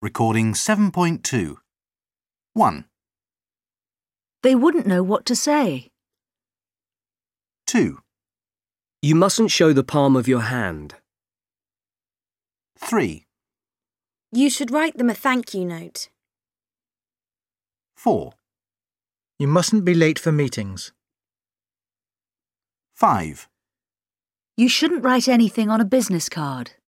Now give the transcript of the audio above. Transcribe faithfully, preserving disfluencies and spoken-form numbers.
Recording seven point two. one, They wouldn't know what to say. two, You mustn't show the palm of your hand. three, You should write them a thank you note. four, You mustn't be late for meetings. five, You shouldn't write anything on a business card.